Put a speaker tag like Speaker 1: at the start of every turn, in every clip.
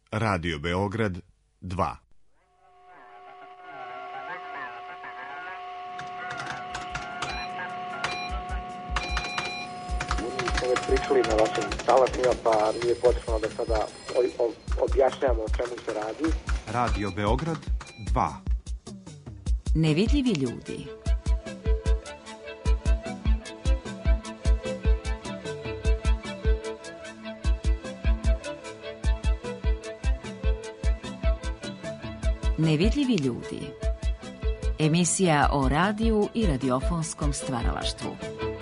Speaker 1: Radio Beograd 2.
Speaker 2: Već pričali na vašim talasima, pa nije potrebno da sada objašnjamo o čemu se radi.
Speaker 1: Radio Beograd 2.
Speaker 3: Nevidljivi ljudi. Nevidljivi ljudi. Emisija o radiju i radiofonskom stvaralaštvu.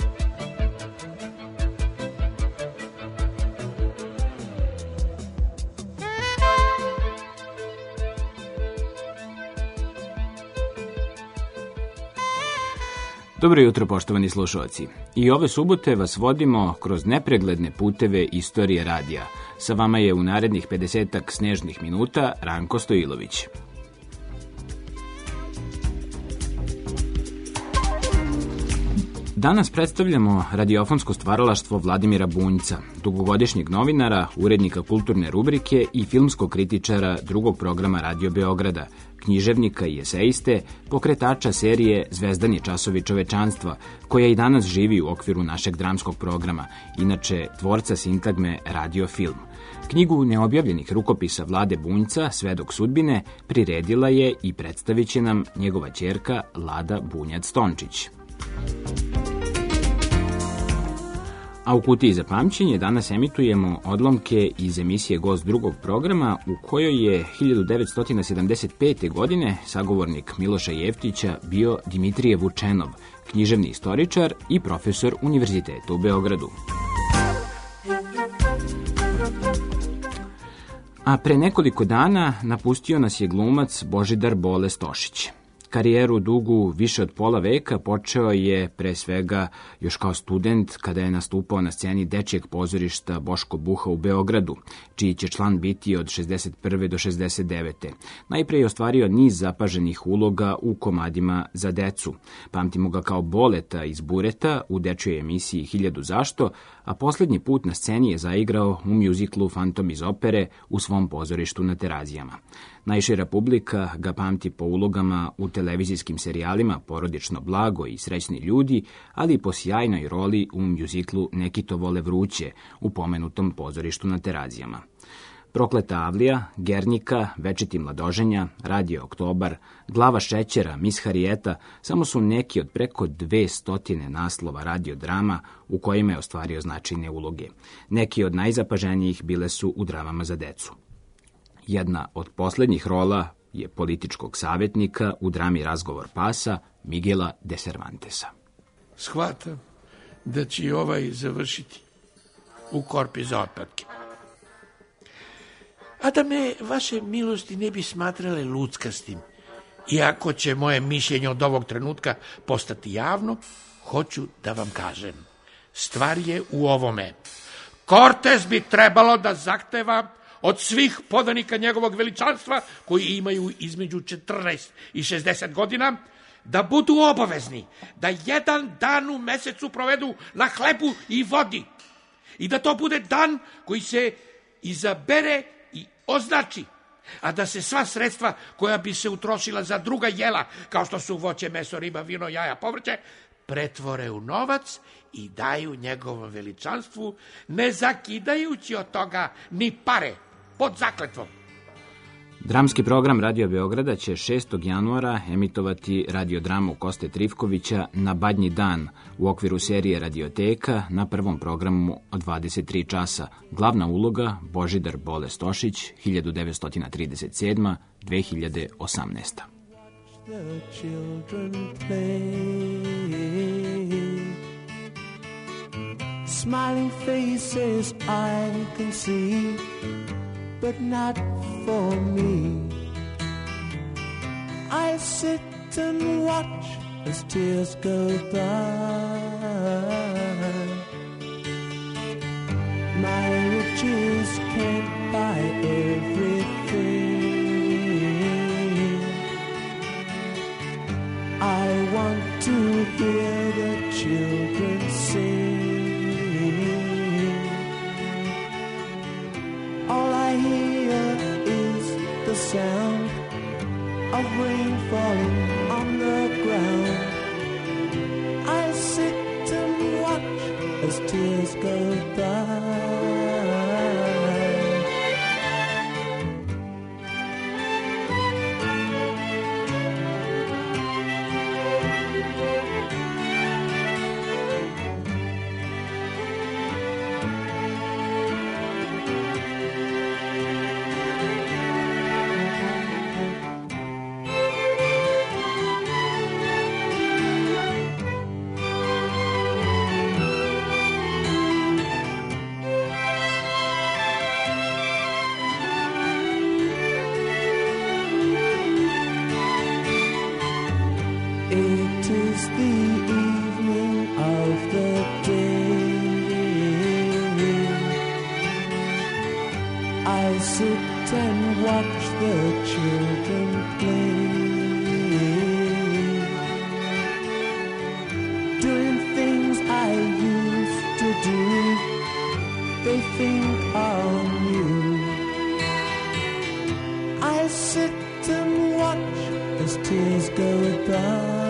Speaker 4: Dobro jutro, poštovani slušalci. I ove subote vas vodimo kroz nepregledne puteve istorije radija. Sa vama je u narednih 50-ak snežnih minuta Ranko Stojilović. Danas predstavljamo radiofonsko stvaralaštvo Vladimira Bunjca, dugogodišnjeg novinara, urednika kulturne rubrike i filmskog kritičara drugog programa Radio Beograda, književnika i eseiste, pokretača serije Zvezdani časovi čovečanstva, koja i danas živi u okviru našeg dramskog programa, inače tvorca sintagme Radio Film. Knjigu neobjavljenih rukopisa Vlade Bunjca, Svedok sudbine, priredila je i predstavit će nam njegova ćerka Lada Bunjac-Tončić. A u kutiji za pamćenje danas emitujemo odlomke iz emisije Gost drugog programa u kojoj je 1975. godine sagovornik Miloša Jeftića bio Dimitrije Vučenov, književni istoričar i profesor Univerziteta u Beogradu. A pre nekoliko dana napustio nas je glumac Božidar Bole Stošić. Karijeru dugu više od pola veka počeo je pre svega još kao student kada je nastupao na sceni dečijeg pozorišta Boško Buha u Beogradu, čiji će član biti od 61. do 69. Najpre je ostvario niz zapaženih uloga u komadima za decu. Pamtimo ga kao Boleta iz Bureta u dečjoj emisiji 1000 zašto, a posljednji put na sceni je zaigrao u mjuziklu Fantom iz opere u svom pozorištu na Terazijama. Najšira publika ga pamti po ulogama u televizijskim serijalima Porodično blago i Srećni ljudi, ali i po sjajnoj roli u mjuziklu Neki to vole vruće u pomenutom pozorištu na Terazijama. Prokleta avlija, Gernika, Večiti mladoženja, Radio Oktobar, Glava šećera, Mis Harijeta samo su neki od preko 200 naslova radiodrama u kojima je ostvario značajne uloge. Neki od najzapaženijih bile su u dramama za decu. Jedna od posljednjih rola je političkog savjetnika u drami Razgovor pasa Miguela de Cervantesa.
Speaker 5: Shvatam da će i ovaj završiti u korpi za otpadke. A da me vaše milosti ne bi smatrale luckastim, iako će moje mišljenje od ovog trenutka postati javno, hoću da vam kažem. Stvar je u ovome. Cortez bi trebalo da zahteva od svih podanika njegovog veličanstva, koji imaju između 14 i 60 godina, da budu obavezni da jedan dan u mesecu provedu na hlebu i vodi. I da to bude dan koji se izabere i označi, a da se sva sredstva koja bi se utrošila za druga jela, kao što su voće, meso, riba, vino, jaja, povrće, pretvore u novac i daju njegovom veličanstvu, ne zakidajući od toga ni pare, pod zakletvom.
Speaker 4: Dramski program Radio Beograda će 6. januara emitovati radiodramu Koste Trifkovića Na badnji dan u okviru serije Radioteka na prvom programu od 23 časa. Glavna uloga Božidar Bole Stošić, 1937-2018.
Speaker 6: Smiling faces I can see, but not for me. I sit and watch as tears go by. My riches can't buy everything. I want to hear the children sing. All I hear sound of rain falling on the ground. I sit and watch as tears go by. It is the evening of the day. I sit and watch the children play, doing things I used to do. They think are new. I sit and watch as tears go by.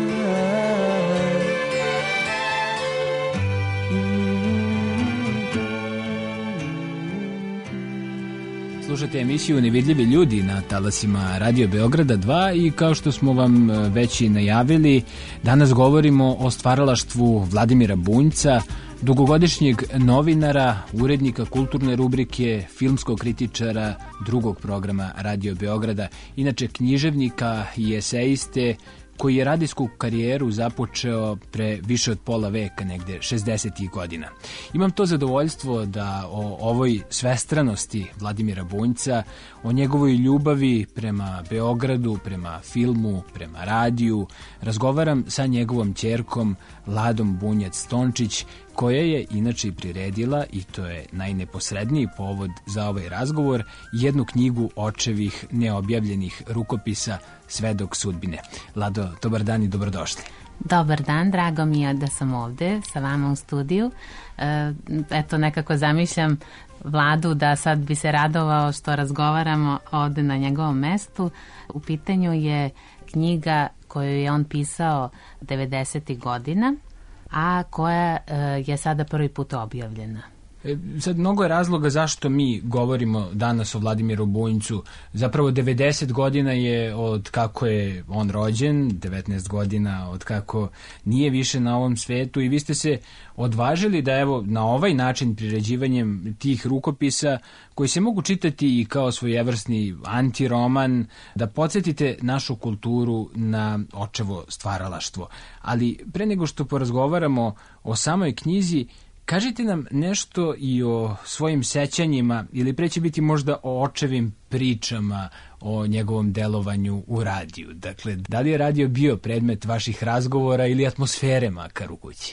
Speaker 7: Slušate emisiju Nevidljivi ljudi na talasima Radio Beograda 2 i kao što smo vam već i najavili, danas govorimo o stvaralaštvu Vladimira Bunjca, dugogodišnjeg novinara, urednika kulturne rubrike, filmskog kritičara drugog programa Radio Beograda, inače književnika i eseiste, koji je radijsku karijeru započeo pre više od pola veka, negde 60. godina. Imam to zadovoljstvo da o ovoj svestranosti Vladimira Bunjca, o njegovoj ljubavi prema Beogradu, prema filmu, prema radiju, razgovaram sa njegovom ćerkom Ladom Bunjac-Tončić, koja je inače priredila, i to je najneposredniji povod za ovaj razgovor, jednu knjigu očevih neobjavljenih rukopisa Svedok sudbine. Lado, dobar dan i dobrodošli.
Speaker 8: Dobar dan, drago mi je da sam ovde sa vama u studiju. Eto, nekako zamišljam Vladu da sad bi se radovao što razgovaramo ovde na njegovom mestu. U pitanju je knjiga koju je on pisao 90. godina, a koja je sada prvi put objavljena.
Speaker 7: Sad, mnogo je razloga zašto mi govorimo danas o Vladimiru Bunjcu. Zapravo 90 godina je od kako je on rođen, 19 godina od kako nije više na ovom svetu, i vi ste se odvažili da evo na ovaj način priređivanjem tih rukopisa, koji se mogu čitati i kao svojevrsni antiroman, da podsjetite našu kulturu na očevo stvaralaštvo. Ali pre nego što porazgovaramo o samoj knjizi, kažite nam nešto i o svojim sećanjima, ili pre će biti možda o očevim pričama o njegovom delovanju u radiju. Dakle, da li je radio bio predmet vaših razgovora ili atmosfere makar u kući?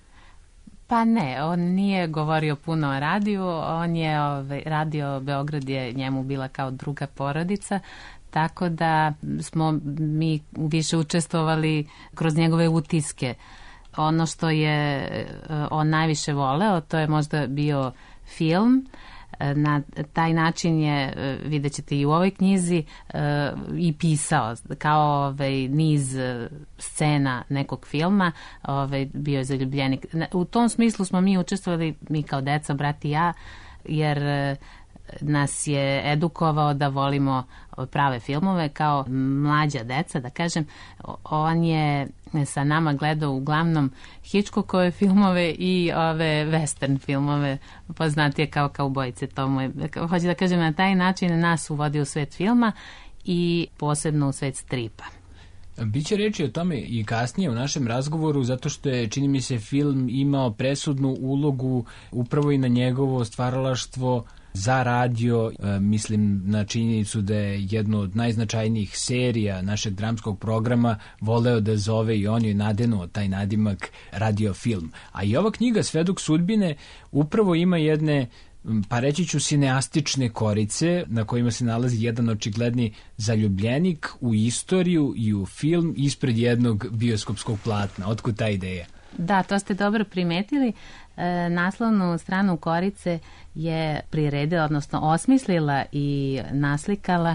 Speaker 8: Pa ne, on nije govorio puno o radiju, on je Radio Beograd je njemu bila kao druga porodica, tako da smo mi više učestvovali kroz njegove utiske. Ono što je on najviše voleo, to je možda bio film. Na taj način je, vidjet ćete i u ovoj knjizi, i pisao kao niz scena nekog filma, bio je zaljubljenik. U tom smislu smo mi učestvovali, mi kao deca, brat i ja, jer nas je edukovao da volimo prave filmove kao mlađa deca, da kažem. On je sa nama gledao uglavnom Hitchcockove filmove i ove western filmove, poznatije kao kaubojice. Hoću da kažem, na taj način nas uvodi u svet filma i posebno u svet stripa.
Speaker 7: Biće reći o tome i kasnije u našem razgovoru, zato što je, čini mi se, film imao presudnu ulogu upravo i na njegovo stvaralaštvo za radio. Mislim na činjenicu da je jedno od najznačajnijih serija našeg dramskog programa voleo da zove i on je nadenuo taj nadimak radiofilm. A i ova knjiga Svedok sudbine upravo ima jedne, pa reći ću, sineastične korice na kojima se nalazi jedan očigledni zaljubljenik u istoriju i u film ispred jednog bioskopskog platna. Otkud ta ideja?
Speaker 8: Da, to ste dobro primetili. Naslovnu stranu korice je priredila, odnosno osmislila i naslikala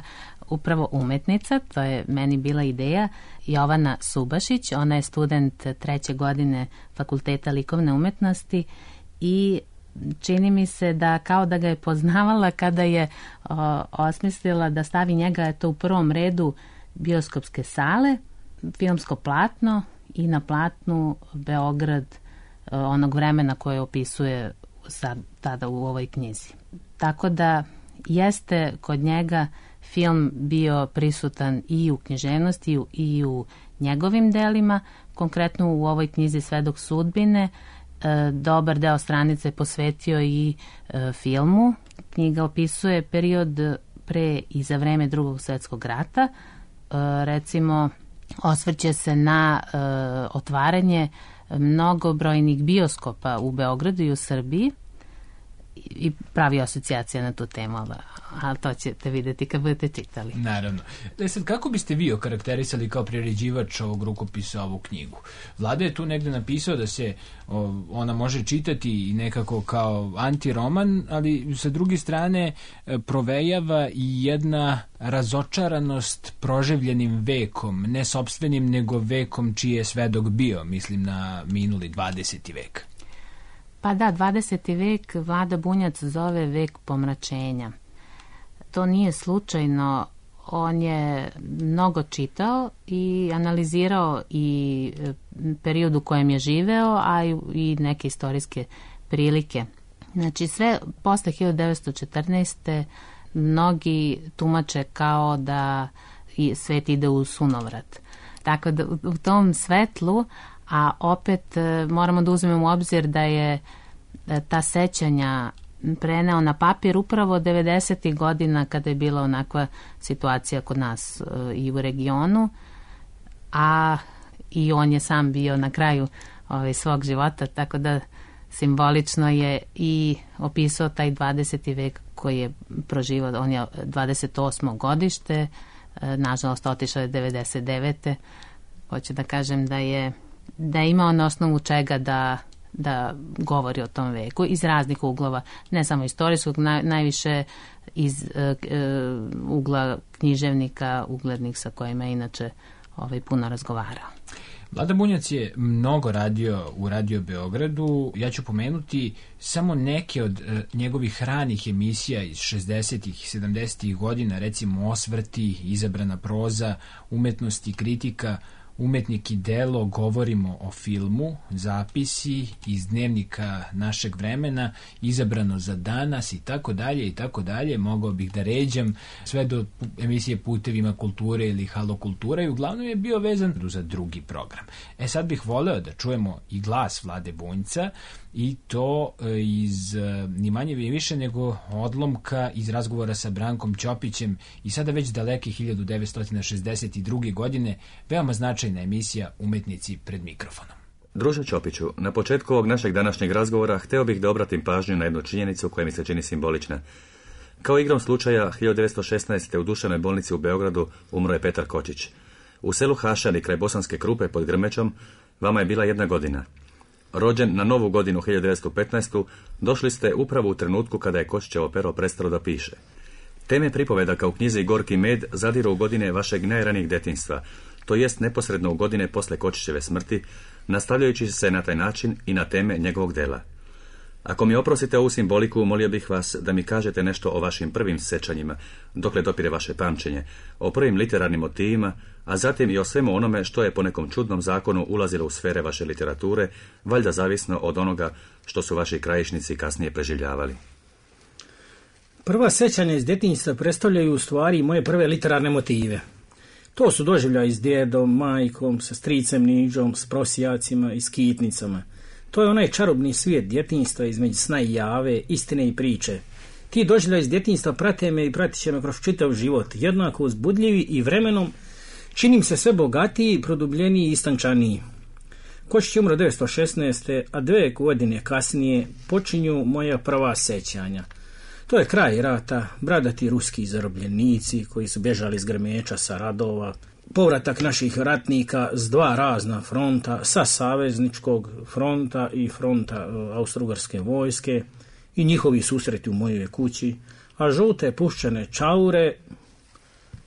Speaker 8: upravo umetnica, to je meni bila ideja, Jovana Subašić, ona je student 3. godine Fakulteta likovne umetnosti i čini mi se da kao da ga je poznavala kada je osmislila da stavi njega to u prvom redu bioskopske sale, filmsko platno i na platnu Beograd onog vremena koje opisuje sad tada u ovoj knjizi. Tako da jeste kod njega film bio prisutan i u književnosti i u njegovim delima, konkretno u ovoj knjizi Svedok sudbine. Dobar deo stranice posvetio i filmu. Knjiga opisuje period pre i za vreme Drugog svjetskog rata. Recimo, osvrće se na otvaranje mnogobrojnih bioskopa u Beogradu i u Srbiji i pravi asocijacija na tu temu, ali to ćete vidjeti kad budete čitali.
Speaker 7: Naravno. Sad, kako biste vi okarakterisali kao priređivač ovog rukopisa ovu knjigu? Vlada je tu negde napisao da se ona može čitati i nekako kao antiroman, ali sa druge strane provejava i jedna razočaranost proživljenim vekom, ne sopstvenim, nego vekom čiji je svedok bio, mislim na minuli 20. vek.
Speaker 8: Pa da, 20. vek Vlada Bunjac zove vek pomračenja. To nije slučajno, on je mnogo čitao i analizirao i period u kojem je živeo, a i neke istorijske prilike. Znači sve posle 1914. mnogi tumače kao da svet ide u sunovrat. Tako da u tom svetlu, a opet moramo da uzmemo u obzir da je ta sećanja preneo na papir upravo 90. godina kada je bila onakva situacija kod nas i u regionu, a i on je sam bio na kraju svog života, tako da simbolično je i opisao taj 20. vek koji je proživao. On je 28. godište, nažalost otišao je 99. Hoću da kažem da je imao na osnovu čega da govori o tom veku iz raznih uglova, ne samo istorijskog, najviše iz ugla književnika, uglednih sa kojima je inače puno razgovarao.
Speaker 7: Vlada Bunjac je mnogo radio u Radio Beogradu. Ja ću pomenuti samo neke od njegovih ranih emisija iz 60-ih i 70-ih godina, recimo Osvrti, Izabrana proza, Umetnost i kritika, Umetnik i delo, Govorimo o filmu, Zapisi iz dnevnika našeg vremena, Izabrano za danas i tako dalje, mogao bih da ređam sve do emisije Putevima kulture ili Halo kultura i uglavnom je bio vezan za drugi program. Sad bih voleo da čujemo i glas Vlade Bunjca i to iz ni manje ni više nego odlomka iz razgovora sa Brankom Ćopićem i sada već daleke 1962. godine, veoma značajna emisija Umetnici pred mikrofonom.
Speaker 9: Druže Ćopiću, na početku ovog našeg današnjeg razgovora hteo bih da obratim pažnju na jednu činjenicu koja mi se čini simbolična. Kao igrom slučaja, 1916. u Dušanoj bolnici u Beogradu umro je Petar Kočić. U selu Hašani kraj Bosanske Krupe pod Grmećom vama je bila 1 godina. Rođen na novu godinu 1915. došli ste upravo u trenutku kada je Kočićevo pero prestalo da piše. Teme pripovedaka u knjizi Gorki med zadiru u godine vašeg najranijeg detinjstva, to jest neposredno u godine posle Kočićeve smrti, nastavljajući se na taj način i na teme njegovog dela. Ako mi oprostite ovu simboliku, molio bih vas da mi kažete nešto o vašim prvim sećanjima, dokle dopire vaše pamćenje, o prvim literarnim motivima, a zatim i o svemu onome što je po nekom čudnom zakonu ulazilo u sfere vaše literature, valjda zavisno od onoga što su vaši krajišnici kasnije preživljavali.
Speaker 10: Prva sećanja iz detinjstva predstavljaju u stvari moje prve literarne motive. To su doživljaji s djedom, majkom, sa stricem Niđom, s prosijacima i skitnicama. To je onaj čarobni svijet djetinjstva između sna i jave, istine i priče. Ti doživljaji iz djetinjstva prate me i pratit će me kroz čitav život, jednako uzbudljivi i vremenom činim se sve bogatiji, produbljeniji i istančaniji. Kočić je umro 1916. a 2 godine kasnije počinju moja prva sećanja. To je kraj rata, bradati ruski zarobljenici koji su bježali iz Grmeča sa radova, povratak naših ratnika s 2 razna fronta, sa savezničkog fronta i fronta Austro-Ugarske vojske i njihovi susreti u mojoj kući, a žute puščane čaure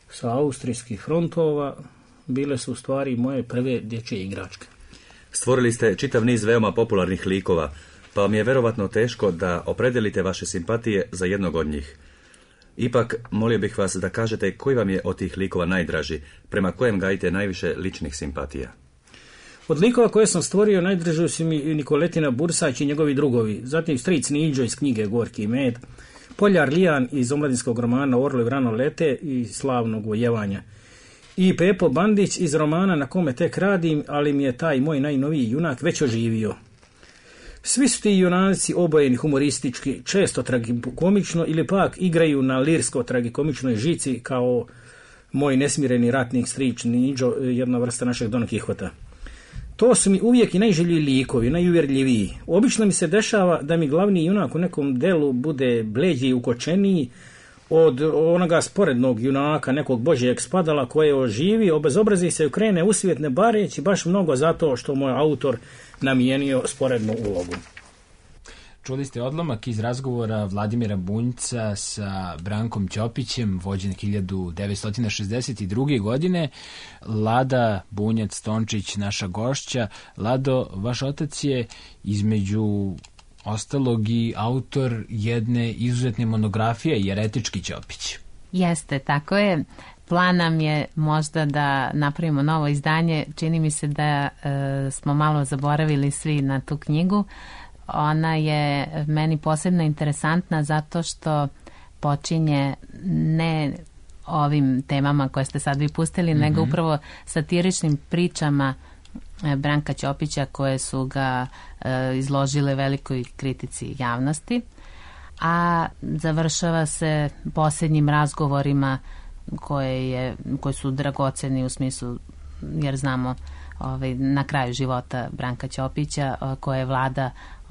Speaker 10: sa austrijskih frontova bile su u stvari moje prve dječje igračke.
Speaker 9: Stvorili ste čitav niz veoma popularnih likova, pa vam je verovatno teško da opredelite vaše simpatije za jednog od njih. Ipak, molio bih vas da kažete koji vam je od tih likova najdraži, prema kojem gajite najviše ličnih simpatija.
Speaker 10: Od likova koje sam stvorio najdraži su mi Nikoletina Bursać i njegovi drugovi, zatim stric Niđo iz knjige Gorki med, Poljar Lijan iz omladinskog romana Orlovi rano lete i slavnog vojevanja, i Pepo Bandić iz romana Na kome tek radim, ali mi je taj moj najnoviji junak već oživio. Svi su ti junaci obojeni humoristički, često tragikomično ili pak igraju na lirsko-tragikomičnoj žici kao moj nesmireni ratnik strič Niđo, jedna vrsta našeg Don Kihota. To su mi uvijek i najželjiviji likovi, najuvjerljiviji. Obično mi se dešava da mi glavni junak u nekom delu bude bleđi i ukočeniji od onoga sporednog junaka, nekog Božijeg spadala koje oživi, obezobrazi se i krene u svijet ne bareći baš mnogo zato što moj autor namijenio sporednu ulogu.
Speaker 7: Čuli ste odlomak iz razgovora Vladimira Bunjca sa Brankom Ćopićem, vođen 1962. godine. Lada Bunjac-Tončić, naša gošća. Lado, vaš otac je između ostalog i autor jedne izuzetne monografije Jeretički Ćopić.
Speaker 8: Jeste, tako je. Plan nam je možda da napravimo novo izdanje. Čini mi se da smo malo zaboravili svi na tu knjigu. Ona je meni posebno interesantna zato što počinje ne ovim temama koje ste sad vi pustili, nego upravo satiričnim pričama Branka Ćopića koje su ga izložile velikoj kritici javnosti, a završava se posljednjim razgovorima koji su dragoceni u smislu, jer znamo na kraju života Branka Ćopića koje je Vlada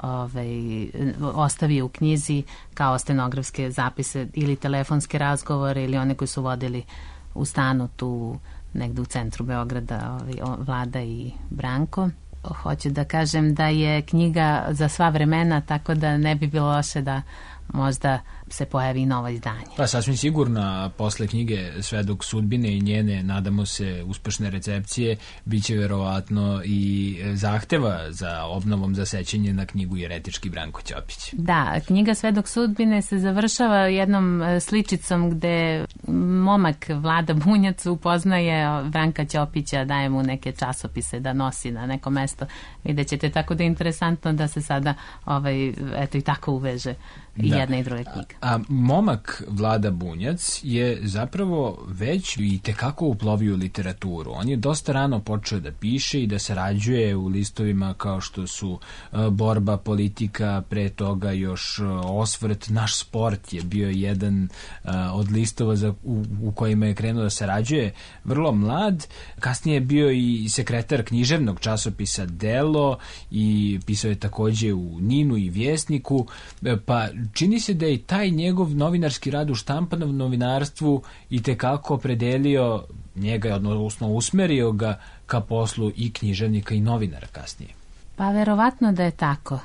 Speaker 8: ostavio u knjizi kao stenografske zapise ili telefonske razgovore ili one koji su vodili u stanu tu negdje u centru Beograda, Vlada i Branko. Hoću da kažem da je knjiga za sva vremena, tako da ne bi bilo loše da možda se pojavi novo izdanje.
Speaker 7: Pa sasvim sigurno, posle knjige Svedok sudbine i njene, nadamo se, uspešne recepcije, bit će verovatno i zahteva za obnovom za sećanje na knjigu Jeretički Branko Ćopić.
Speaker 8: Da, knjiga Svedok sudbine se završava jednom sličicom gde momak Vlada Bunjac upoznaje Branka Ćopića, daje mu neke časopise da nosi na neko mesto. Vidjet ćete, tako da je interesantno da se sada eto i tako uveže i jedna i druga knjiga.
Speaker 7: A momak Vlada Bunjac je zapravo već i tekako uplovio u literaturu. On je dosta rano počeo da piše i da sarađuje u listovima kao što su Borba, Politika, pre toga još Osvrt, Naš sport je bio jedan od listova u kojima je krenuo da sarađuje. Vrlo mlad, kasnije je bio i sekretar književnog časopisa Delo i pisao je takođe u Ninu i Vjesniku, pa čini se da je taj njegov novinarski rad u štampanom novinarstvu i tekako opredelio njega, odnosno usmerio ga ka poslu i književnika i novinara kasnije.
Speaker 8: Pa verovatno da je tako.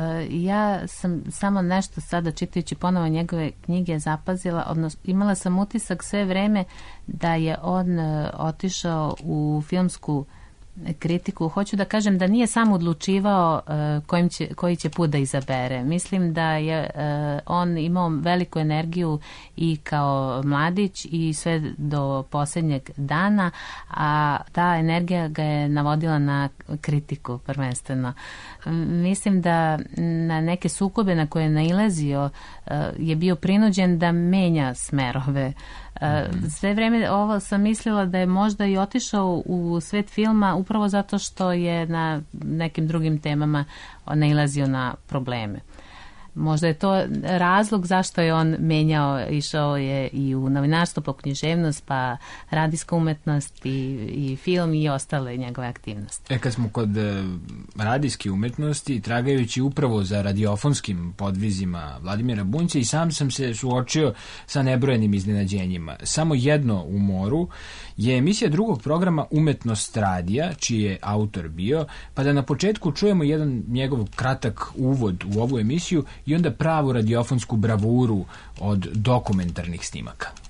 Speaker 8: Ja sam samo nešto sada čitajući ponovo njegove knjige zapazila, odnosno imala sam utisak sve vreme da je on otišao u filmsku kritiku. Hoću da kažem da nije sam odlučivao koji će put da izabere. Mislim da je on imao veliku energiju i kao mladić i sve do posljednjeg dana, a ta energija ga je navodila na kritiku prvenstveno. Mislim da na neke sukobe na koje je nailazio je bio prinuđen da menja smerove. Sve vreme ovo sam mislila da je možda i otišao u svet filma upravo zato što je na nekim drugim temama nailazio na probleme. Možda je to razlog zašto je on menjao, išao je i u novinarstvo, pa književnost, pa radijska umetnost i film i ostale njegove aktivnosti.
Speaker 7: Kad smo kod radijske umetnosti, tragajući upravo za radiofonskim podvizima Vladimira Bunjca, i sam se suočio sa nebrojenim iznenađenjima. Samo jedno u moru je emisija drugog programa Umetnost radija, čiji je autor bio, pa da na početku čujemo jedan njegov kratak uvod u ovu emisiju i onda pravu radiofonsku bravuru od dokumentarnih snimaka.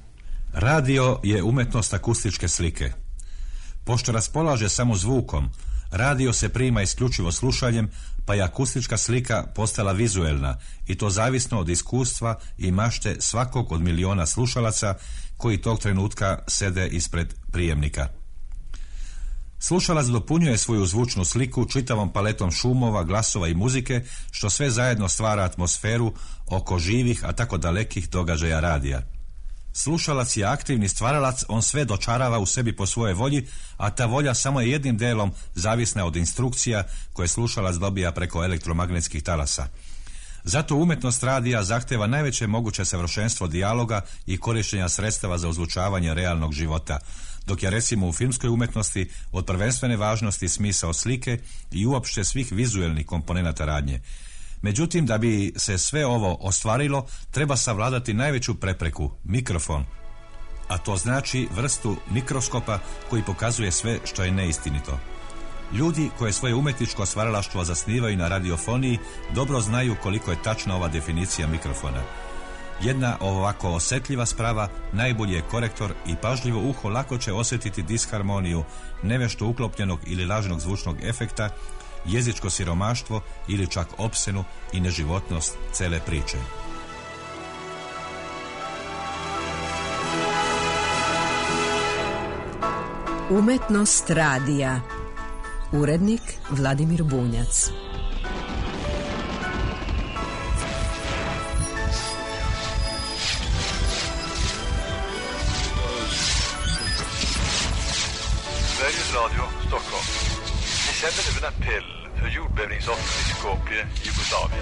Speaker 11: Radio je umetnost akustičke slike. Pošto raspolaže samo zvukom, radio se prima isključivo slušanjem, pa je akustička slika postala vizuelna, i to zavisno od iskustva i mašte svakog od miliona slušalaca koji tog trenutka sede ispred prijemnika. Slušalac dopunjuje svoju zvučnu sliku čitavom paletom šumova, glasova i muzike, što sve zajedno stvara atmosferu oko živih, a tako dalekih događaja radija. Slušalac je aktivni stvaralac, on sve dočarava u sebi po svojoj volji, a ta volja samo je jednim delom zavisna od instrukcija koje slušalac dobija preko elektromagnetskih talasa. Zato umjetnost radija zahteva najveće moguće savršenstvo dijaloga i korištenja sredstava za ozvučavanje realnog života, dok je recimo u filmskoj umjetnosti od prvenstvene važnosti smisao slike i uopšte svih vizuelnih komponenata radnje. Međutim, da bi se sve ovo ostvarilo, treba savladati najveću prepreku, mikrofon, a to znači vrstu mikroskopa koji pokazuje sve što je neistinito. Ljudi koje svoje umjetničko stvaralaštvo zasnivaju na radiofoniji dobro znaju koliko je tačna ova definicija mikrofona. Jedna ovako osjetljiva sprava najbolji je korektor i pažljivo uho lako će osjetiti disharmoniju, nevešto uklopljenog ili lažnog zvučnog efekta, jezičko siromaštvo ili čak opsenu i neživotnost cele priče.
Speaker 12: Umetnost radija. Urednik Vladimir Bunjac.
Speaker 13: Sveriges Radio, Stockholm. Ni sänder nu en appell för jordbävningsoffren i Skopje, Jugoslavien.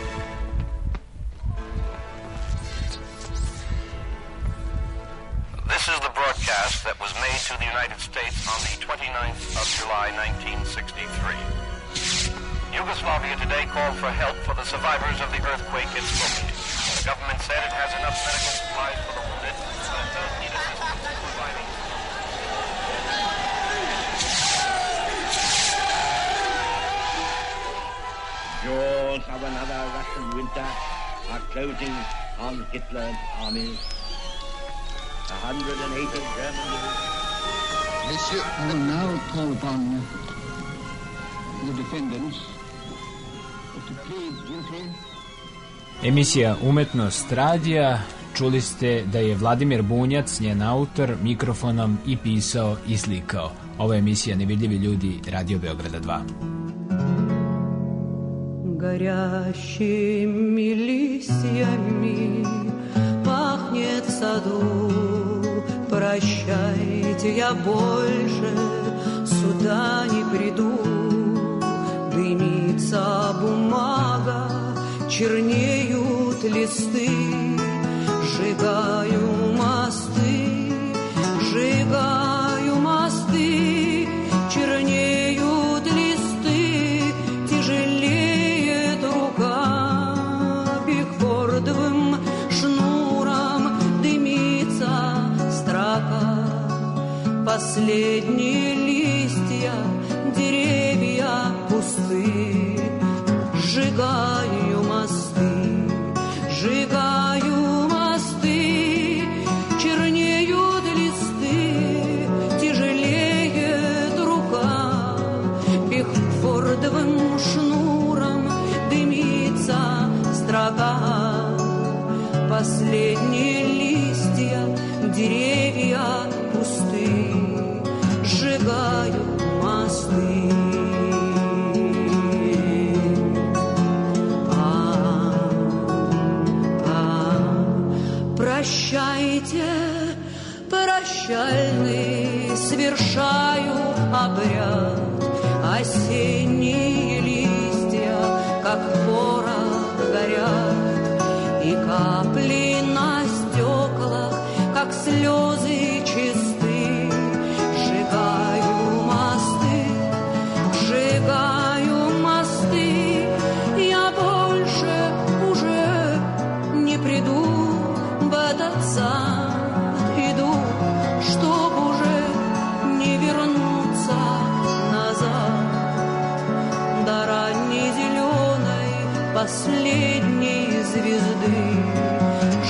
Speaker 13: This is the broadcast that was made to the United States on the 29th of July, 1963. Yugoslavia today called for help for the survivors of the earthquake in Skopje. The government said it has enough medical supplies for the wounded, but it does need assistance in providing.
Speaker 14: Jaws of another Russian winter are closing on Hitler's armies. 180 German.
Speaker 15: Monsieur, I will now call upon the defendants to plead guilty.
Speaker 7: Emisija Umetnost radija. Čuli ste da je Vladimir Bunjac, njen autor, mikrofonom i pisao i slikao. Ovo je emisija Nevidljivi ljudi, Radio Beograda 2.
Speaker 16: Горящими листьями пахнет в саду. Прощайте, я больше сюда не приду. Дымится бумага, чернеют листы. Сжигаю мосты, сжигаю мосты. Чернеют листы, тяжелеет рука. Бигфордовым шнуром дымится строка. Последние листья, деревья пусты. Сжигаю мосты, сжигаю мосты. Чернеют листы, тяжелеет рука. Бигфордовым шнуром дымится строка. Последние листья, деревья пусты. Сжигаю мосты. Прощайте, прощальный, совершаю обряд. Осенние листья, как порох, горят. И капли на стеклах, как слезы чисты. Сжигаю мосты, сжигаю мосты. Я больше уже не приду в этот сад. Иду, чтоб уже не вернуться назад. До ранней зеленой последней звезды.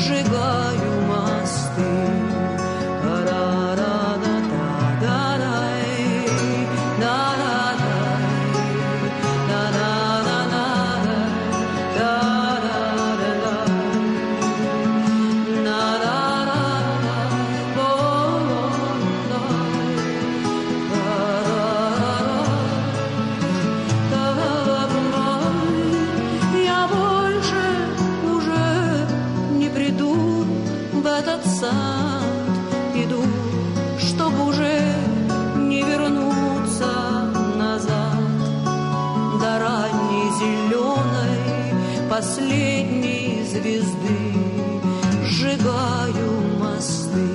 Speaker 16: последней звезды. Сжигаю мосты,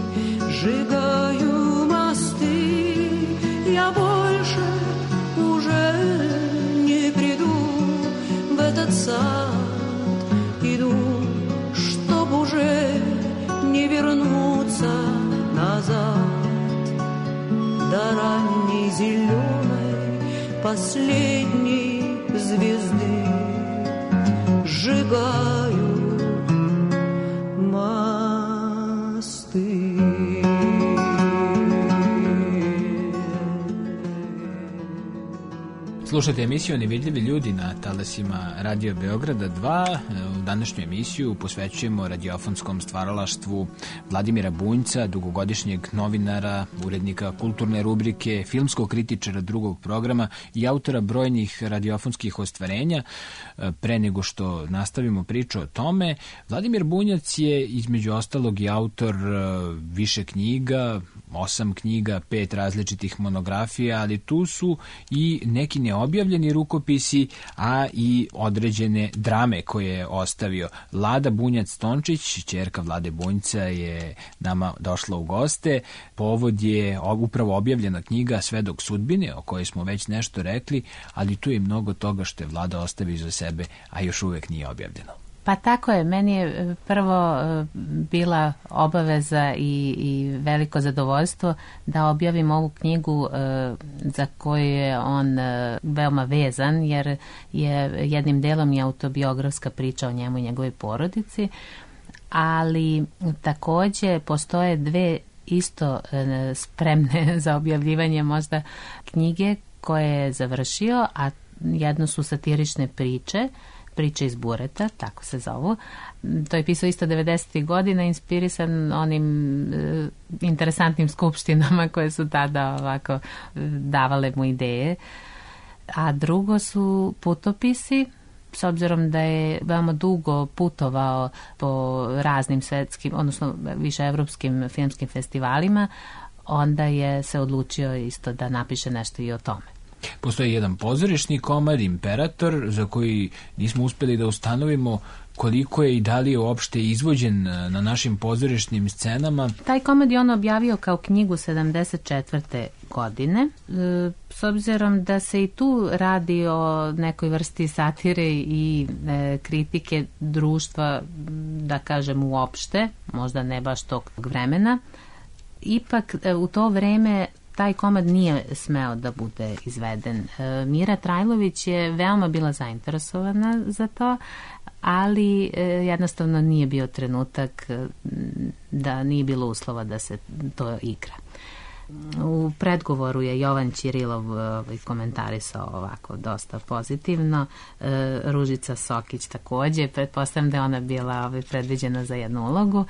Speaker 16: сжигаю мосты. Я больше уже не приду в этот сад. Иду, чтоб уже не вернуться назад до ранней зеленой последней звезды. Сжигаю мосты.
Speaker 7: Slušajte emisiju Nevidljivi ljudi na talasima Radio Beograda 2. U današnju emisiju posvećujemo radiofonskom stvaralaštvu Vladimira Bunjca, dugogodišnjeg novinara, urednika kulturne rubrike, filmskog kritičara Drugog programa i autora brojnih radiofonskih ostvarenja. Pre nego što nastavimo priču o tome, Vladimir Bunjac je između ostalog i autor više knjiga, 8 knjiga, 5 različitih monografija, ali tu su i neki neobjavljeni rukopisi, a i određene drame koje je ostavio. Lada Bunjac-Tončić, ćerka Vlade Bunjca, je nama došla u goste. Povod je upravo objavljena knjiga Svedok sudbine, o kojoj smo već nešto rekli, ali tu je mnogo toga što je Vlada ostavio iza sebe, a još uvek nije objavljeno.
Speaker 8: Pa tako je, meni je prvo bila obaveza i veliko zadovoljstvo da objavim ovu knjigu za koju je on veoma vezan, jer je jednim delom i autobiografska priča o njemu i njegovoj porodici, ali takođe postoje dve isto spremne za objavljivanje možda knjige koje je završio, a jedno su satirične priče iz Bureta, tako se zovu. To je pisao isto 90. godina, inspirisan onim interesantnim skupštinama koje su tada ovako davale mu ideje. A drugo su putopisi, s obzirom da je veoma dugo putovao po raznim svetskim, odnosno više evropskim filmskim festivalima, onda je se odlučio isto da napiše nešto i o tome.
Speaker 7: Postoji jedan pozorišni komad, Imperator, za koji nismo uspeli da ustanovimo koliko je i da li je uopšte izvođen na našim pozorišnim scenama.
Speaker 8: Taj komad je on objavio kao knjigu 74. godine. S obzirom da se i tu radi o nekoj vrsti satire i kritike društva, da kažem uopšte, možda ne baš tog vremena, ipak u to vreme taj komad nije smeo da bude izveden. Mira Trajlović je veoma bila zainteresovana za to, ali jednostavno nije bio trenutak, da nije bilo uslova da se to igra. U predgovoru je Jovan Ćirilov komentarisao ovako dosta pozitivno, Ružica Sokić takođe, pretpostavljam da je ona bila predviđena za jednu ulogu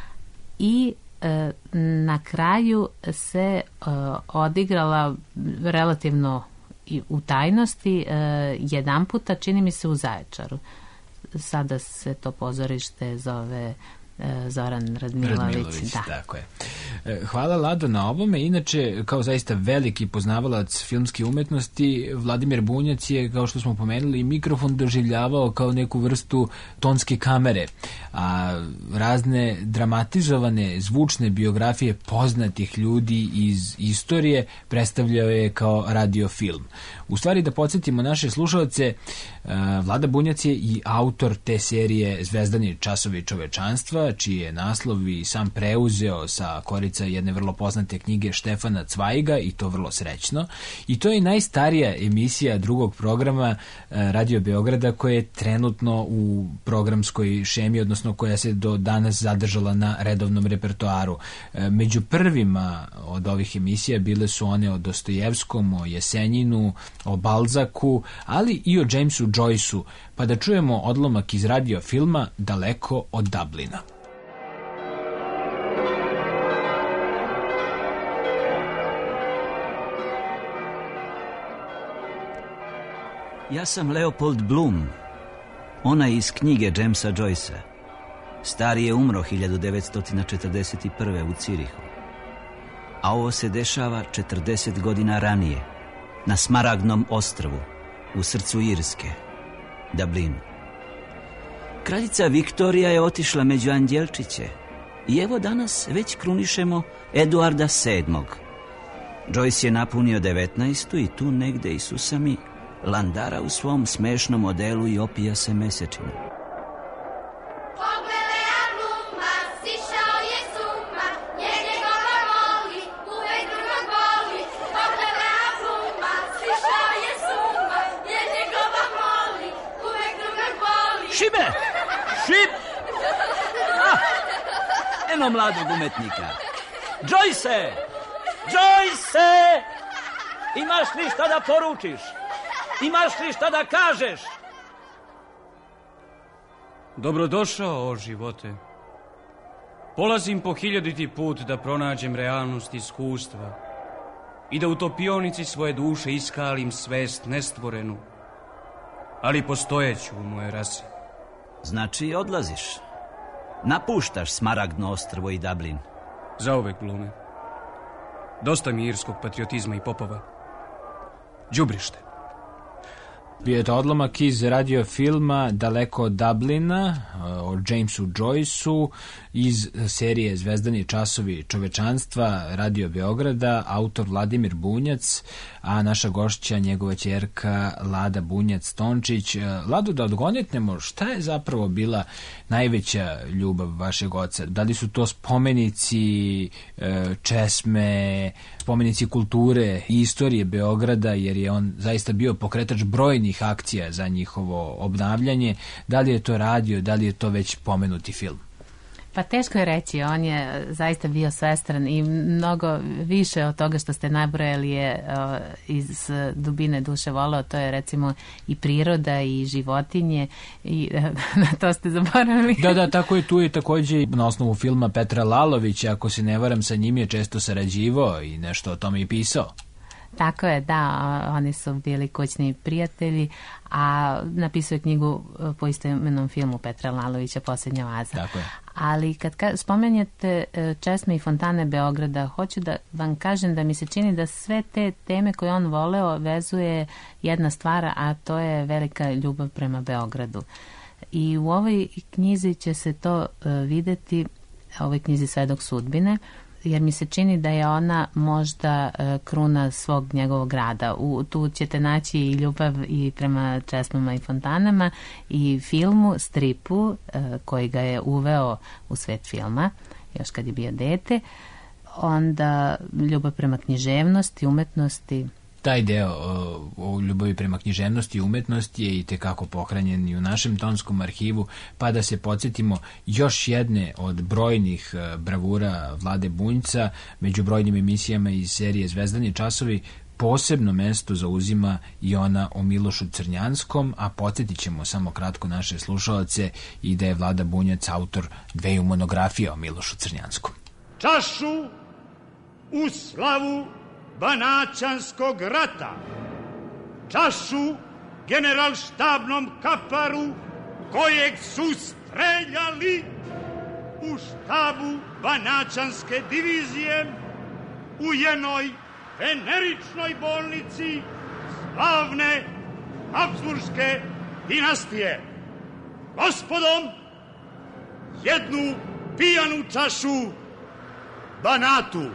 Speaker 8: i na kraju se odigrala relativno i u tajnosti jedan puta, čini mi se u Zaječaru. Sada se to pozorište zove Zoran Radmilović. Da.
Speaker 7: Tako je. Hvala Lado na ovome. Inače, kao zaista veliki poznavalac filmske umetnosti, Vladimir Bunjac je, kao što smo pomenuli, mikrofon doživljavao kao neku vrstu tonske kamere, a razne dramatizovane zvučne biografije poznatih ljudi iz istorije predstavljao je kao radiofilm. U stvari, da podsjetimo naše slušalce, Vlada Bunjac je i autor te serije Zvezdani časovi čovečanstva, čiji je naslov i sam preuzeo sa korica jedne vrlo poznate knjige Štefana Cvajga, i to vrlo srećno. I to je najstarija emisija Drugog programa Radio Beograda koja je trenutno u programskoj šemi, odnosno koja se do danas zadržala na redovnom repertoaru. Među prvima od ovih emisija bile su one o Dostojevskom, o Jesenjinu, o Balzaku, ali i o Jamesu Joyceu, pa da čujemo odlomak iz radio filma Daleko od Dublina.
Speaker 17: Ja sam Leopold Bloom, onaj iz knjige Jamesa Joycea. Stari je umro 1941. u Cirihu. A ovo se dešava 40 godina ranije, na Smaragdnom ostrvu, u srcu Irske, Dublinu. Kraljica Viktorija je otišla među anđelčiće i evo danas već krunišemo Eduarda VII. Joyce je napunio 19. i tu negde Isusa mi landara u svom smešnom modelu i opija se mesečinu. Šibe! Šib! Eno mladog umetnika. Joyce! Joyce! Imaš li šta da poručiš? Imaš li šta da kažeš?
Speaker 18: Dobrodošao, o živote. Polazim po 1000. put da pronađem realnost iskustva i da u topionici svoje duše iskalim svest nestvorenu, ali postojeću u moje rasi.
Speaker 17: Znači odlaziš. Napuštaš Smaragdno ostrvo i Dublin.
Speaker 18: Zauvek, Blume. Dosta mi irskog patriotizma i popova. Đubrište.
Speaker 7: Bio je to odlomak iz radio filma Daleko od Dublina o Jamesu Joyceu iz serije Zvezdani časovi čovečanstva Radio Beograda, autor Vladimir Bunjac, a naša gošća njegova ćerka Lada Bunjac-Tončić. Lado, da odgonetnemo, šta je zapravo bila najveća ljubav vašeg oca? Da li su to spomenici česme, spomenici kulture i istorije Beograda, jer je on zaista bio pokretač brojnih akcija za njihovo obnavljanje? Da li je to radio, da li je to već pomenuti film?
Speaker 8: Pa teško je reći, on je zaista bio svestran i mnogo više od toga što ste nabrojali je iz dubine duše voleo, to je recimo i priroda i životinje i na to ste zaboravili.
Speaker 7: Da, tako je, tu je također na osnovu filma Petra Lalovića, ako se ne varam, sa njim je često sarađivao i nešto o tome i pisao.
Speaker 8: Tako je, da, oni su bili kućni prijatelji, a napisao je knjigu po istoimenom filmu Petra Lalovića Posljednja vaza.
Speaker 7: Tako je.
Speaker 8: Ali kad spomenjete česme i fontane Beograda, hoću da vam kažem da mi se čini da sve te teme koje on voleo vezuje jedna stvar, a to je velika ljubav prema Beogradu. I u ovoj knjizi će se to videti, ovoj knjizi Svedok sudbine, jer mi se čini da je ona možda kruna svog njegovog rada. Tu ćete naći i ljubav i prema česmama i fontanama i filmu, stripu koji ga je uveo u svet filma, još kad je bio dete. Onda ljubav prema književnosti, umetnosti.
Speaker 7: Taj deo o ljubavi prema književnosti i umetnosti je i tekako pohranjen i u našem tonskom arhivu, pa da se podsjetimo još jedne od brojnih bravura Vlade Bunjca, među brojnim emisijama iz serije Zvezdani časovi, posebno mesto zauzima i ona o Milošu Crnjanskom, a podsjetit ćemo samo kratko naše slušalce i da je Vlada Bunjac autor 2 monografija o Milošu Crnjanskom.
Speaker 19: Čašu u slavu Banaćanskog rata, čašu generalštabnom kaparu kojeg su streljali u štabu Banaćanske divizije u jednoj veneričnoj bolnici slavne Habsburške dinastije. Gospodom, jednu pijanu čašu Banatu.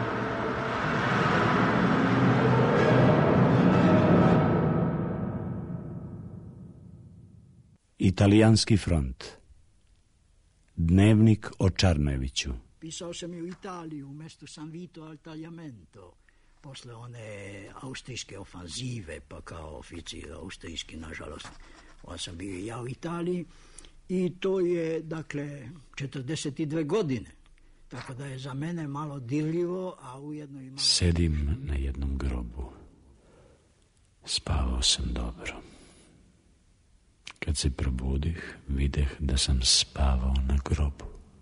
Speaker 20: Italijanski front. Dnevnik o Čarnojeviću.
Speaker 21: Pisao sam i u Italiji, u mestu San Vito al Tagliamento, posle one austrijske ofanzive, pa kao oficir austrijski, nažalost. On sam bio i ja u Italiji i to je, dakle, 42 godine. Tako da je za mene malo dirljivo, a ujedno i malo...
Speaker 20: Sedim na jednom grobu. Spavao sam dobro. Kad se probudih, videh da sam spavao na grobu.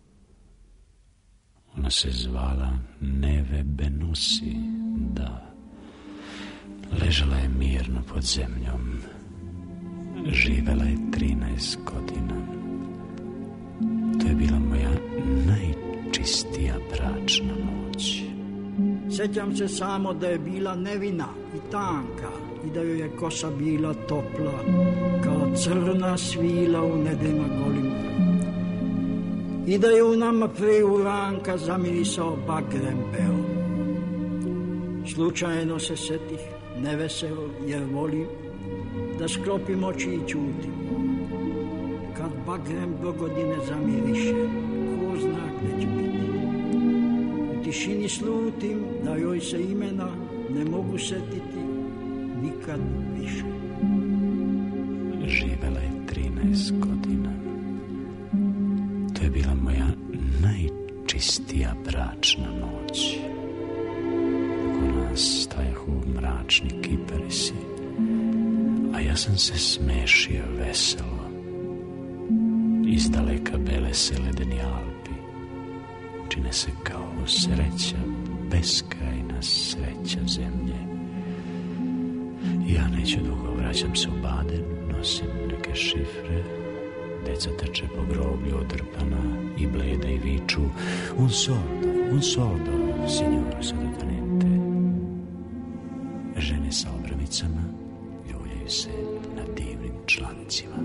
Speaker 20: Ona se zvala Neve Benusi, da. Ležala je mirno pod zemljom. Živela je 13 godina. To je bila moja najčistija bračna noć.
Speaker 21: Sjećam se samo da je bila nevina i tanka i da joj je kosa bila topla kao crna svila u nedema golim. I da je u nama pre uranka zamirisao bagrem beo. Slučajno se setih, neveselo jer volim da sklopim oči i čutim. Kad bagrem do godine zamiriše, ko zna gde će biti. U tišini slutim da joj se imena ne mogu setiti nikad više.
Speaker 20: Živela je 13 godina. To je bila moja najčistija bračna noć. Oko nas stajahu mračni kiperisi, a ja sam se smešio veselo. Izdaleka bele se ledeni Alpi, čine se kao sreća, beskrajna sreća zemlje. Ja neću dugo, vraćam se u Baden, nosim neke šifre, deca trče po groblju odrpana i bleda i viču un soldo, signor sottotenente. Žene sa obramicama ljuljaju se na divnim člancima.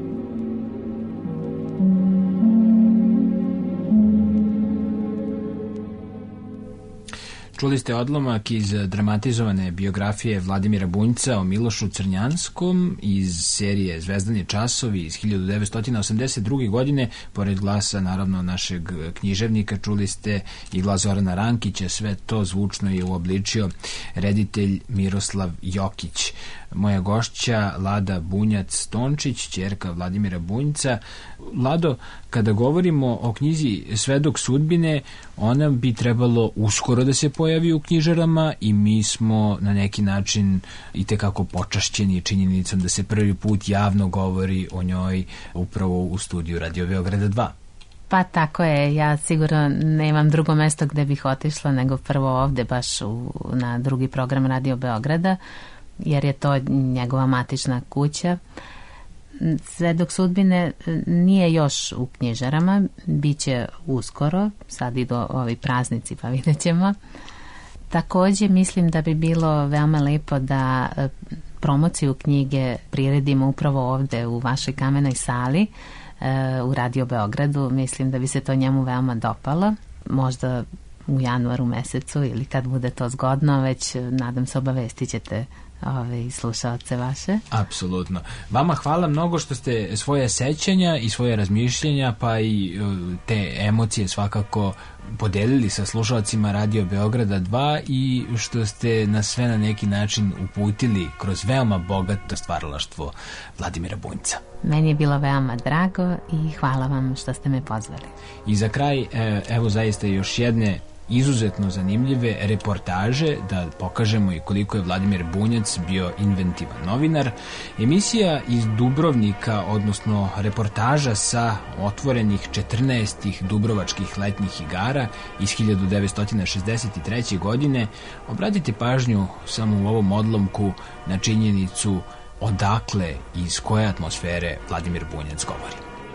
Speaker 7: Čuli ste odlomak iz dramatizovane biografije Vladimira Bunjca o Milošu Crnjanskom iz serije Zvezdani časovi iz 1982. godine. Pored glasa, naravno, našeg književnika, čuli ste i glas Zorana Rankića. Sve to zvučno je uobličio reditelj Miroslav Jokić. Moja gošća Lada Bunjac-Tončić, ćerka Vladimira Bunjca. Lado, kada govorimo o knjizi Svedok sudbine, ona bi trebalo uskoro da se pojavi u knjižarama i mi smo na neki način itekako počašćeni činjenicom da se prvi put javno govori o njoj upravo u studiju Radio Beograda 2.
Speaker 8: Pa tako je, ja sigurno nemam drugo mesto gde bih otišla nego prvo ovde baš na drugi program Radio Beograda, jer je to njegova matična kuća. Svedok sudbine nije još u knjižarama, bit će uskoro, sad idu ovi praznici pa vidjet ćemo. Takođe mislim da bi bilo veoma lepo da promociju knjige priredimo upravo ovde u vašoj kamenoj sali u Radio Beogradu. Mislim da bi se to njemu veoma dopalo, možda u januaru mesecu ili kad bude to zgodno, već nadam se obavestit ćete slušalce vaše.
Speaker 7: Apsolutno. Vama hvala mnogo što ste svoje sećanja i svoje razmišljenja pa i te emocije svakako podelili sa slušalcima Radio Beograda 2 i što ste nas sve na neki način uputili kroz veoma bogato stvaralaštvo Vladimira Bunjca.
Speaker 8: Meni je bilo veoma drago i hvala vam što ste me pozvali.
Speaker 7: I za kraj, evo zaista još jedne izuzetno zanimljive reportaže da pokažemo i koliko je Vladimir Bunjac bio inventivan novinar. Emisija iz Dubrovnika, odnosno reportaža sa otvorenih 14 dubrovačkih letnjih igara iz 1963. godine. Obratite pažnju samo u ovom odlomku na činjenicu odakle i iz koje atmosfere Vladimir Bunjac govori.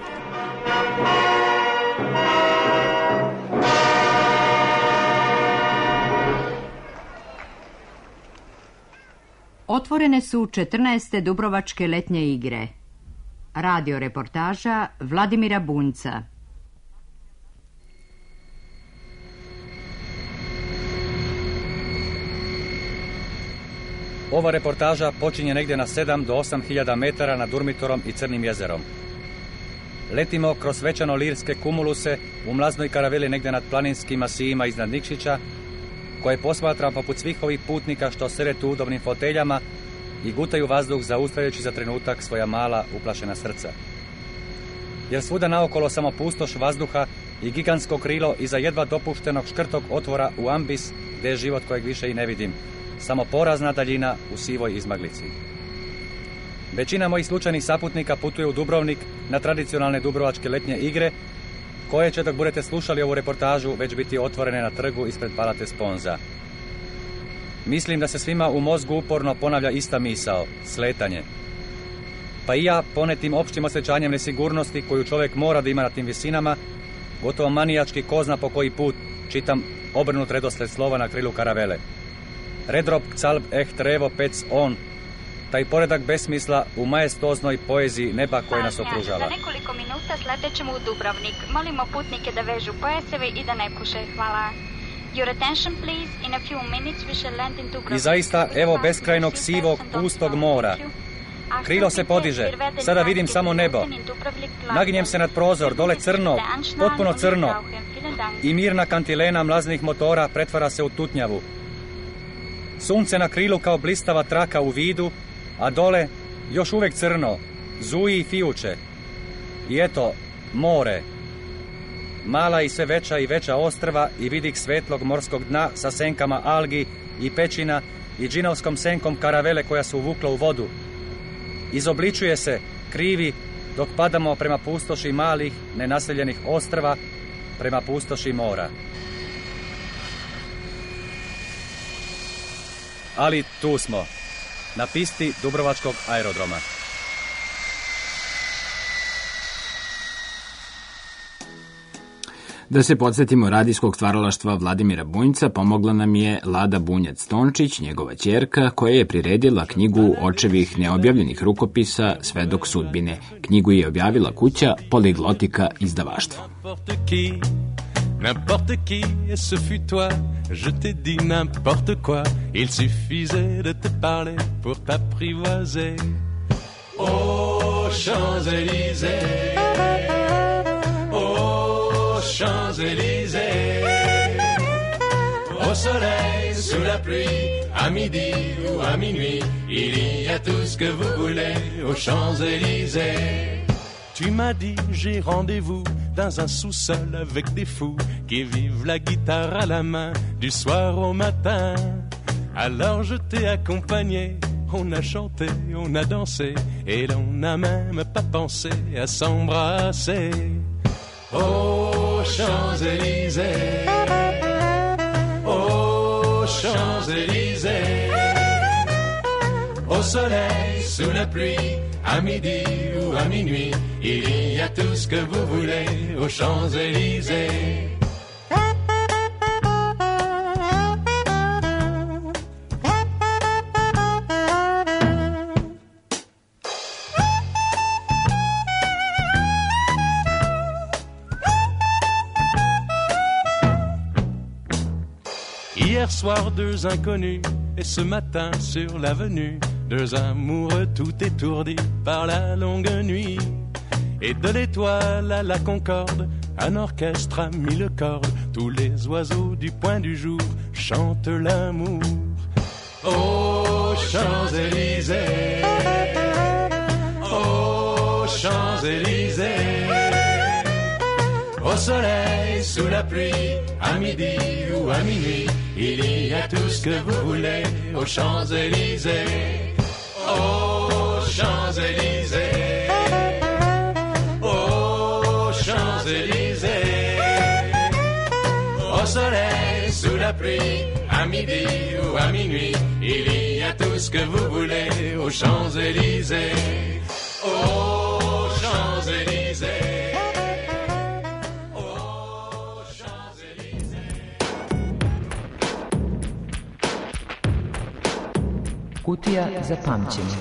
Speaker 2: Otvorene su 14. Dubrovačke letnje igre. Radio reportaža Vladimira Bunjca.
Speaker 22: Ova reportaža počinje negdje na 7 do 8 hiljada metara nad Durmitorom i Crnim jezerom. Letimo kroz svečano-lirske kumuluse u mlaznoj karaveli negdje nad planinskim masijima iznad Nikšića, koje posmatram poput svih ovih putnika što sretu udobnim foteljama i gutaju vazduh zaustavljajući za trenutak svoja mala uplašena srca. Jer svuda naokolo samo pustoš vazduha i gigantsko krilo iza jedva dopuštenog škrtog otvora u ambis gdje je život kojeg više i ne vidim, samo porazna daljina u sivoj izmaglici. Većina mojih slučajnih saputnika putuje u Dubrovnik na tradicionalne dubrovačke letnje igre, koje će, dok budete slušali ovu reportažu, već biti otvorene na trgu ispred Palate Sponza. Mislim da se svima u mozgu uporno ponavlja ista misao, sletanje. Pa i ja ponetim opštim osjećanjem nesigurnosti koju čovjek mora da ima na tim visinama, gotovo manijački ko zna po koji put čitam obrnut redosled slova na krilu karavele. Redrop calb echt revo pec on, taj poredak besmisla u majestoznoj poeziji neba koja nas okružava.
Speaker 1: Za nekoliko minuta sletećemo u Dubrovnik. Molimo putnike da vežu pojaseve i da ne puše. Hvala. Your attention, please. In a few minutes we shall land in Dubrovnik.
Speaker 22: I zaista, evo beskrajnog sivog, pustog mora. Krilo se podiže, sada vidim samo nebo. Naginjem se nad prozor, dole crno, potpuno crno. I mirna kantilena mlaznih motora pretvara se u tutnjavu. Sunce na krilu kao blistava traka u vidu, a dole još uvek crno, zuji i fijuče. I eto, more. Mala i sve veća i veća ostrva i vidik svetlog morskog dna sa senkama algi i pećina i džinovskom senkom karavele koja se uvukla u vodu. Izobličuje se, krivi, dok padamo prema pustoši malih, nenaseljenih ostrva, prema pustoši mora. Ali tu smo, na pisti Dubrovačkog aerodroma.
Speaker 4: Da se podsjetimo radijskog stvaralaštva Vladimira Bunjca, pomogla nam je Lada Bunjac-Tončić, njegova ćerka, koja je priredila knjigu očevih neobjavljenih rukopisa Svedok sudbine. Knjigu je objavila kuća Poliglotika izdavaštvo.
Speaker 6: N'importe qui, ce fut toi, je t'ai dit n'importe quoi, il suffisait de te parler pour t'apprivoiser. Aux Champs-Élysées, aux Champs-Élysées, au soleil, sous la pluie, à midi ou à minuit, il y a tout ce que vous voulez aux Champs-Élysées. Tu m'as dit, j'ai rendez-vous dans un sous-sol avec des fous qui vivent la guitare à la main du soir au matin. Alors je t'ai accompagné, on a chanté, on a dansé et l'on n'a même pas pensé à s'embrasser. Aux Champs-Élysées, aux Champs-Élysées, au soleil, sous la pluie, à midi ou à minuit, il y a tout ce que vous voulez aux Champs-Élysées. Hier soir, deux inconnus, et ce matin sur l'avenue, deux amoureux tout étourdis par la longue nuit. Et de l'étoile à la concorde, un orchestre a mis le corde. Tous les oiseaux du point du jour chantent l'amour. Aux Champs-Élysées, aux Champs-Élysées, au soleil, sous la pluie, à midi ou à minuit, il y a tout ce que vous voulez aux Champs-Élysées. Aux Champs-Élysées, aux Champs-Élysées, au soleil, sous la pluie, à midi ou à minuit, il y a tout ce que vous voulez aux Champs-Élysées. Aux Champs-Élysées.
Speaker 12: Kutija za pamćenje.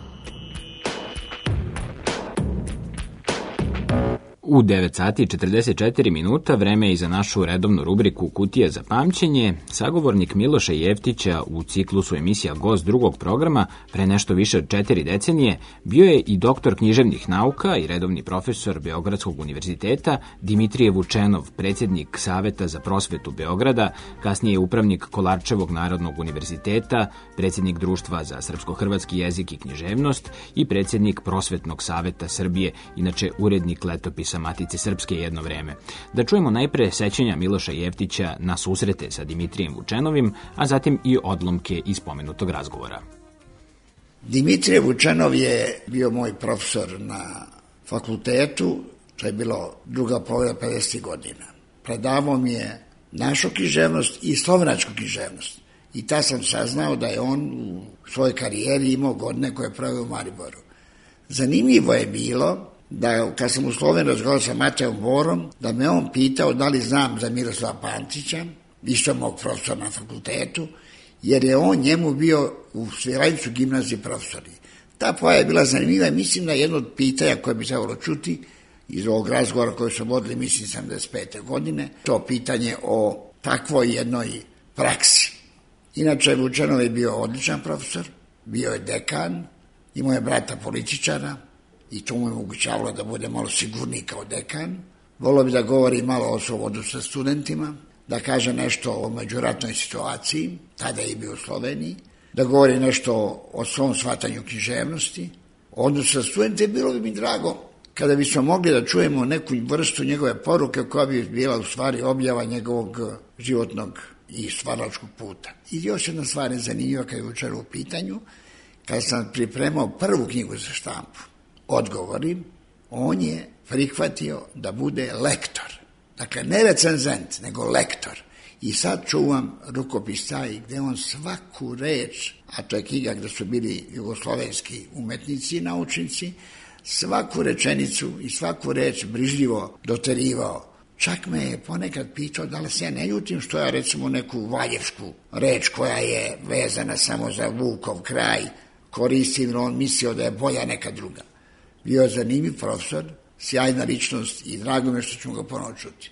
Speaker 4: U 9 sati i 44 minuta vreme je i za našu redovnu rubriku Kutija za pamćenje. Sagovornik Miloša Jeftića u ciklusu emisija Gost drugog programa pre nešto više od 4 decenije bio je i doktor književnih nauka i redovni profesor Beogradskog univerziteta Dimitrije Vučenov, predsjednik Saveta za prosvetu Beograda, kasnije upravnik Kolarčevog narodnog univerziteta, predsjednik Društva za srpsko-hrvatski jezik i književnost i predsjednik Prosvetnog saveta Srbije, inače urednik letopisa Matice Srpske jedno vreme. Da čujemo najpre sećanja Miloša Jeftića na susrete sa Dimitrijem Vučenovim, a zatim i odlomke iz pomenutog razgovora.
Speaker 3: Dimitrije Vučenov je bio moj profesor na fakultetu, to je bilo druga polovina 50. godina. Predavao mi je našu književnost i slovenačku književnost. I ta sam saznao da je on u svojoj karijeri imao godine koje je proveo u Mariboru. Zanimljivo je bilo da kad sam u Sloveniji razgovarao sa Matejom Borom, da me on pitao da li znam za Miroslava Pančića, isto mog profesora na fakultetu, jer je on njemu bio u Svilajncu gimnaziji profesori. Ta pojava je bila zanimljiva i mislim da jedno od pitanja koje bi trebalo čuti iz ovog razgovora koji su vodili, mislim, 75. godine, to pitanje o takvoj jednoj praksi. Inače, Vučanov je bio odličan profesor, bio je dekan, imao je brata političara i to mu je omogućavalo da bude malo sigurniji kao dekan. Volio bi da govori malo o slobodu sa studentima, da kaže nešto o međuratnoj situaciji, tada je bio u Sloveniji, da govori nešto o svom shvatanju književnosti. O odnosu sa studentima bilo bi mi drago kada bismo mogli da čujemo neku vrstu njegove poruke koja bi bila u stvari objava njegovog životnog i stvaralačkog puta. I još jedna stvar je zanimljiva kada je Vučanov u pitanju. Kada sam pripremao prvu knjigu za štampu, Odgovori, on je prihvatio da bude lektor. Dakle, ne recenzent, nego lektor. I sad čuvam rukopis taj gde on svaku reč, a to je knjiga gde su bili jugoslovenski umetnici i naučnici, svaku rečenicu i svaku reč brižljivo doterivao. Čak me je ponekad pitao da li se ja ne ljutim što ja recimo neku valjevsku reč koja je vezana samo za Vukov kraj koristim, on mislio da je bolja neka druga. Bio je zanimljiv profesor, sjajna ličnost i drago mi je što ćemo ga ponovo čuti.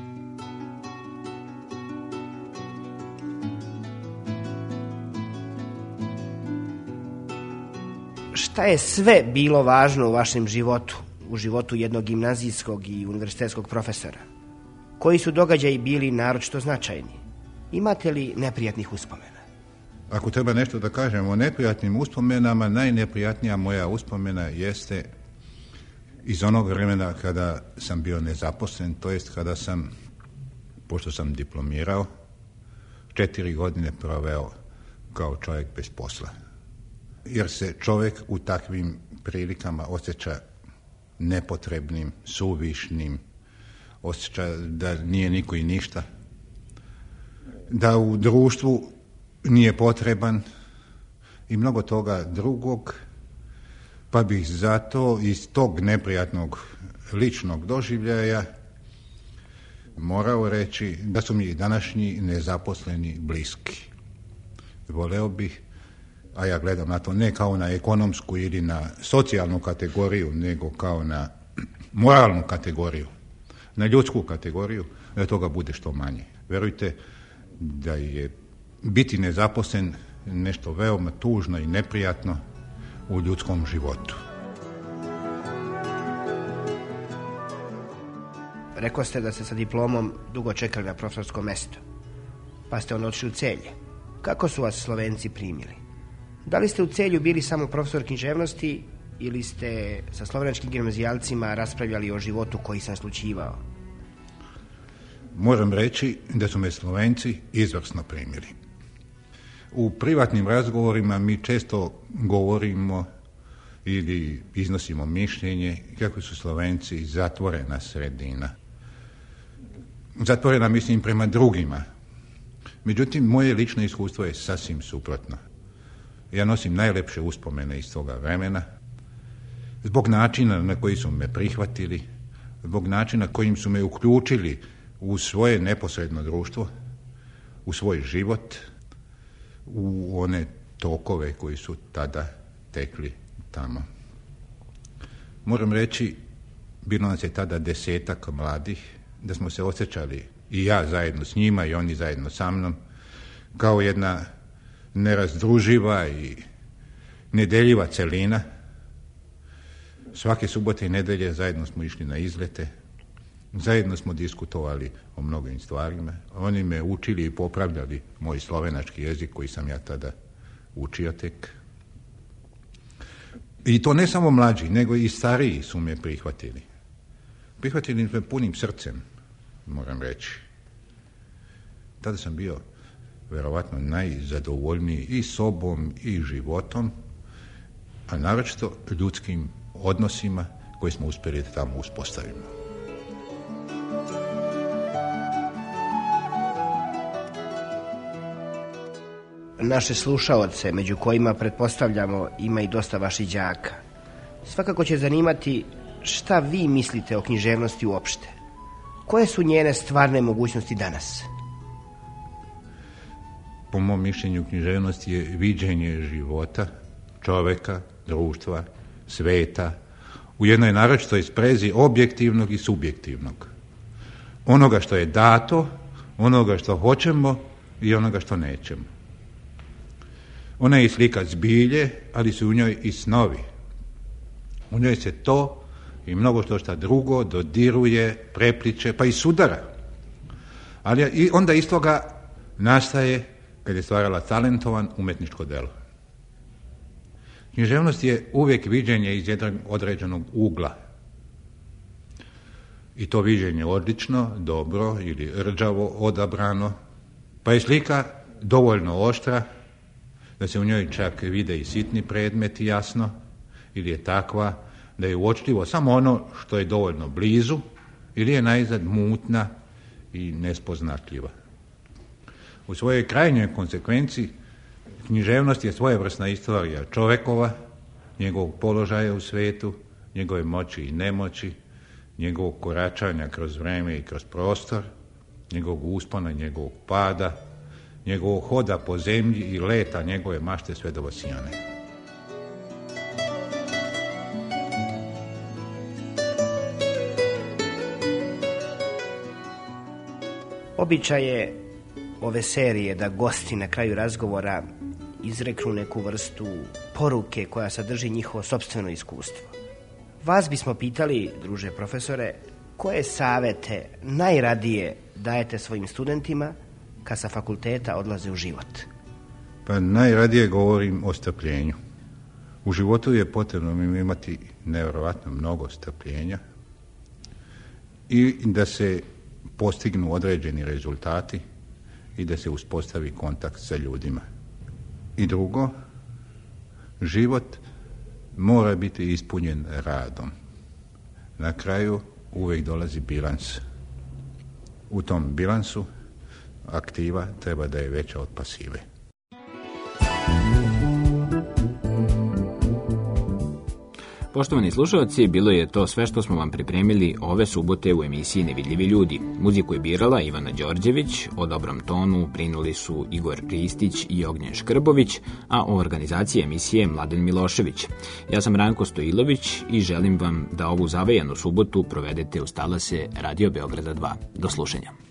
Speaker 5: Šta je sve bilo važno u vašem životu, u životu jednog gimnazijskog i univerzitetskog profesora? Koji su događaji bili naročito značajni? Imate li neprijatnih uspomena?
Speaker 9: Ako treba nešto da kažem o neprijatnim uspomenama, najneprijatnija moja uspomena jeste iz onog vremena kada sam bio nezaposlen, to jest kada sam, pošto sam diplomirao, 4 godine proveo kao čovjek bez posla. Jer se čovjek u takvim prilikama osjeća nepotrebnim, suvišnim, osjeća da nije niko i ništa, da u društvu nije potreban i mnogo toga drugog, pa bih zato iz tog neprijatnog ličnog doživljaja morao reći da su mi današnji nezaposleni bliski. Voleo bih, a ja gledam na to ne kao na ekonomsku ili na socijalnu kategoriju, nego kao na moralnu kategoriju, na ljudsku kategoriju, da toga bude što manje. Verujte da je biti nezaposlen nešto veoma tužno i neprijatno u ljudskom životu.
Speaker 5: Rekao ste da ste sa diplomom dugo čekali na profesorsko mesto, pa ste onda otišli u Celje. Kako su vas Slovenci primili? Da li ste u Celju bili samo profesor književnosti ili ste sa slovenačkim gimnazijalcima raspravljali o životu koji sam slučivao?
Speaker 9: Moram reći da su me Slovenci izvrsno primili. U privatnim razgovorima mi često govorimo ili iznosimo mišljenje kako su Slovenci zatvorena sredina. Zatvorena mislim prema drugima. Međutim, moje lično iskustvo je sasvim suprotno. Ja nosim najlepše uspomene iz toga vremena, zbog načina na koji su me prihvatili, zbog načina kojim su me uključili u svoje neposredno društvo, u svoj život, u one tokove koji su tada tekli tamo. Moram reći, bilo nas je tada 10-ak mladih, da smo se osjećali, i ja zajedno s njima i oni zajedno sa mnom, kao jedna nerazdruživa i nedeljiva celina. Svake subote i nedelje zajedno smo išli na izlete, zajedno smo diskutovali o mnogim stvarima. Oni me učili i popravljali moj slovenački jezik koji sam ja tada učio tek. I to ne samo mlađi, nego i stariji su me prihvatili. Prihvatili me punim srcem, moram reći. Tada sam bio verovatno najzadovoljniji i sobom i životom, a naročito ljudskim odnosima koje smo uspjeli da tamo uspostavimo.
Speaker 5: Naše slušaoce, među kojima pretpostavljamo ima i dosta vaših đaka, svakako će zanimati šta vi mislite o književnosti uopšte. Koje su njene stvarne mogućnosti danas?
Speaker 9: po mom mišljenju, književnost je viđenje života, čoveka, društva, sveta, u jednoj naročitoj sprezi objektivnog i subjektivnog. Onoga što je dato, onoga što hoćemo i onoga što nećemo. Ona je slika zbilje, ali su u njoj i snovi. U njoj se to i mnogo što drugo dodiruje, prepliče, pa i sudara. Ali i onda iz toga nastaje, kad je stvarala talentovan umetničko delo. Književnost je uvijek viđenje iz jednog određenog ugla. I to viđenje odlično, dobro ili rđavo odabrano, pa je slika dovoljno oštra da se u njoj čak vide i sitni predmeti jasno, ili je takva da je uočljivo samo ono što je dovoljno blizu, ili je naizad mutna i nespoznatljiva. U svojoj krajnjoj konsekvenciji književnost je svojevrsna istorija čovekova, njegovog položaja u svetu, njegove moći i nemoći, njegovog koračanja kroz vreme i kroz prostor, njegovog uspona i njegovog pada, njegovog hoda po zemlji i leta njegove mašte sve do Vasijane.
Speaker 5: Običaj je ove serije da gosti na kraju razgovora izreknu neku vrstu poruke koja sadrži njihovo sopstveno iskustvo. Vas bismo pitali, druže profesore, koje savete najradije dajete svojim studentima kad sa fakulteta odlaze u život?
Speaker 9: Pa najradije govorim o strpljenju. U životu je potrebno imati nevjerovatno mnogo strpljenja i da se postignu određeni rezultati i da se uspostavi kontakt sa ljudima. I drugo, život mora biti ispunjen radom. Na kraju uvijek dolazi bilans. U tom bilansu aktiva treba da je veća od pasive.
Speaker 4: Poštovani slušalci, bilo je to sve što smo vam pripremili ove subote u emisiji Nevidljivi ljudi. Muziku je birala Ivana Đorđević, o dobrom tonu brinuli su Igor Ristić i Ognjen Škrbović, a o organizaciji emisije Mladen Milošević. Ja sam Ranko Stojilović i želim vam da ovu zavejanu subotu provedete uz talase Radio Beograda 2. Do slušanja.